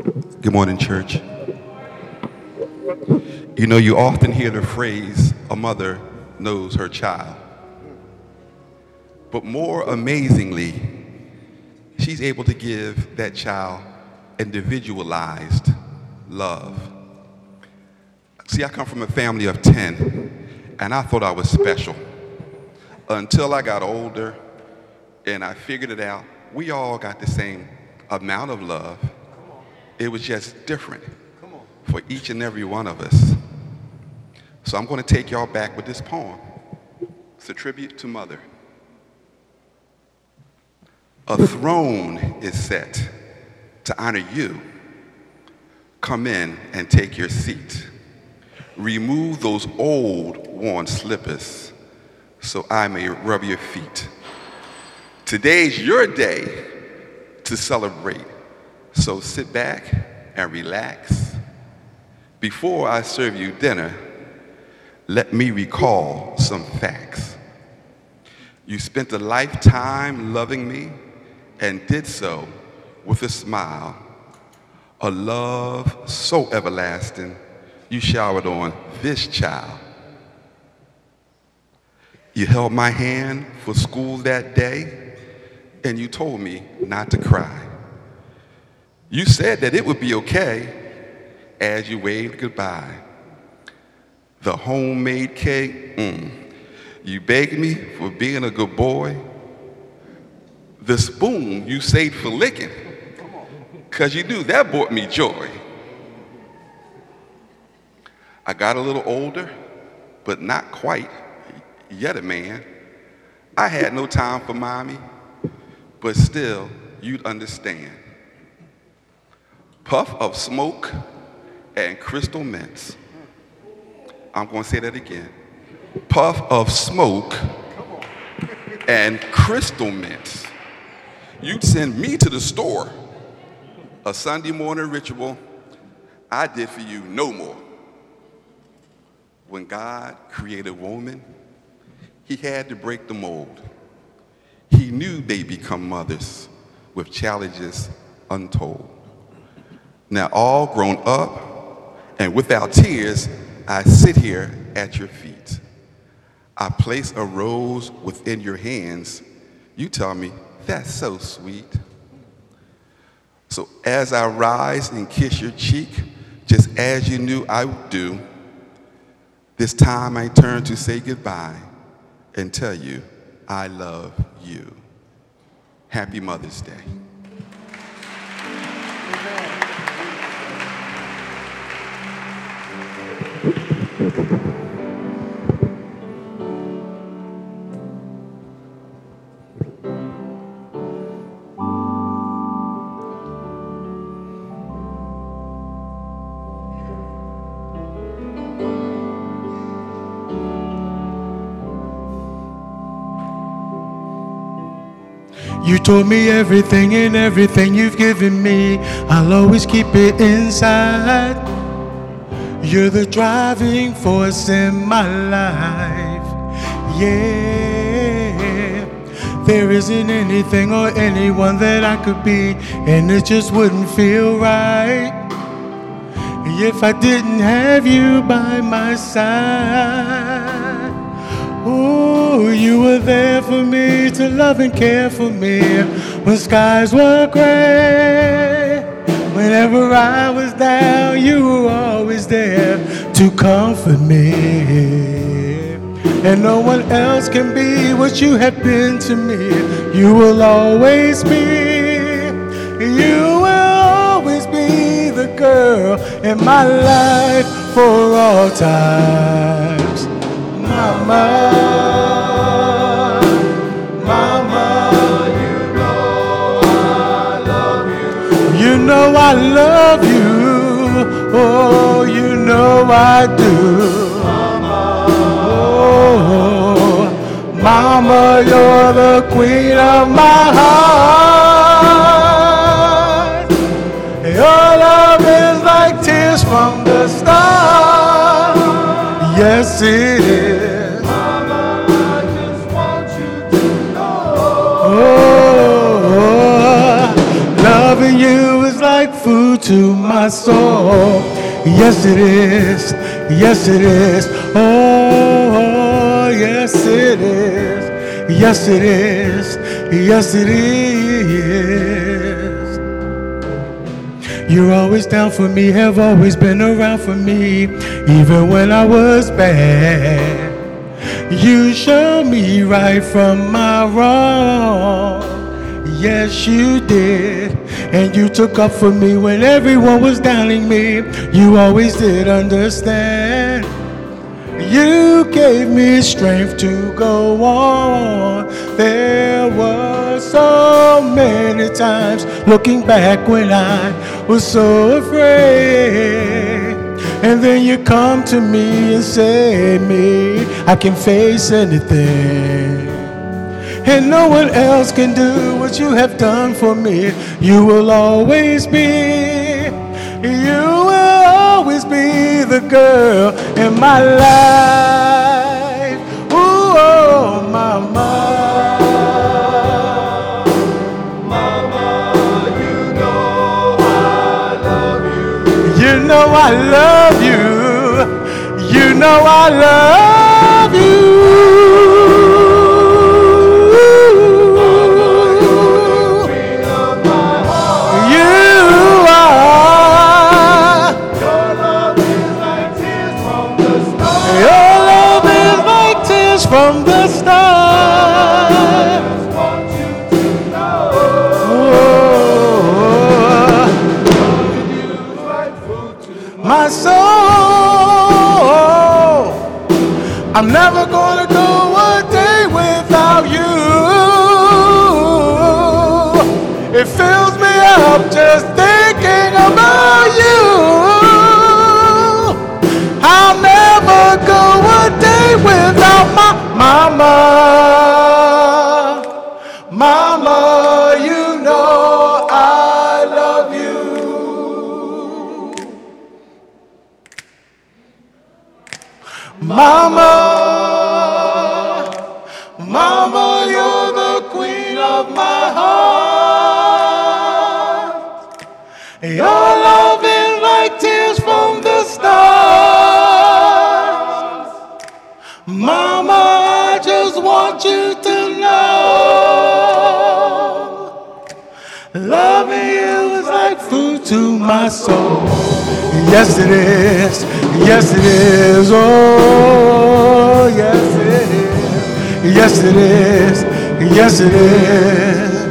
Good morning, church. You know, you often hear the phrase, a mother knows her child. But more amazingly, she's able to give that child individualized love. See, I come from a family of 10, and I thought I was special until I got older and I figured it out. We all got the same amount of love. It was just different for each and every one of us. So I'm going to take y'all back with this poem. It's a tribute to Mother. A throne is set to honor you. Come in and take your seat. Remove those old worn slippers so I may rub your feet. Today's your day to celebrate. So sit back and relax. Before I serve you dinner, let me recall some facts. You spent a lifetime loving me and did so with a smile. A love so everlasting, you showered on this child. You held my hand for school that day, and you told me not to cry. You said that it would be okay as you waved goodbye. The homemade cake, you begged me for being a good boy. The spoon you saved for licking, because you knew that brought me joy. I got a little older, but not quite yet a man. I had no time for mommy, but still you'd understand. Puff of smoke and crystal mints. I'm going to say that again. Puff of smoke and crystal mints. You'd send me to the store. A Sunday morning ritual I did for you no more. When God created woman, he had to break the mold. He knew they'd become mothers with challenges untold. Now all grown up and without tears, I sit here at your feet. I place a rose within your hands. You tell me, that's so sweet. So as I rise and kiss your cheek, just as you knew I would do, this time I turn to say goodbye and tell you I love you. Happy Mother's Day. You told me everything and everything you've given me, I'll always keep it inside. You're the driving force in my life, yeah. There isn't anything or anyone that I could be, and it just wouldn't feel right if I didn't have you by my side. Oh, you were there for me to love and care for me when skies were gray. Whenever I was down, you were always there to comfort me. And no one else can be what you have been to me. You will always be, you will always be the girl in my life for all times. Mama, Mama, you know I love you. You know I love you. Oh, you know I do. Mama, oh, Mama, you're the queen of my heart. Your love is like tears from the stars. Yes, it is. Mama, I just want you to know. Oh, loving you is like like food to my soul. Yes, it is. Yes, it is. Oh, yes, it is. Yes, it is. Yes, it is. You're always down for me, have always been around for me, even when I was bad. You showed me right from my wrong. Yes, you did. And you took up for me when everyone was downing me. You always did understand. You gave me strength to go on. There were so many times looking back when I was so afraid. And then you come to me and save me. I can face anything. And no one else can do what you have done for me. You will always be, you will always be the girl in my life. Ooh, oh, mama. Mama, you know I love you. You know I love you. You know I love you. From the start, I just want you to know. My soul, I'm never gonna go a day without you. It fills me up just thinking about you. I'll never go a day without my mama. Mama, you know I love you. Mama, mama, you're the queen of my heart. Your loving like tears from the stars. Mama, I just want you to know, loving you is like food to my soul. Yes, it is. Yes, it is. Oh, yes, it is. Yes, it is. Yes, it is.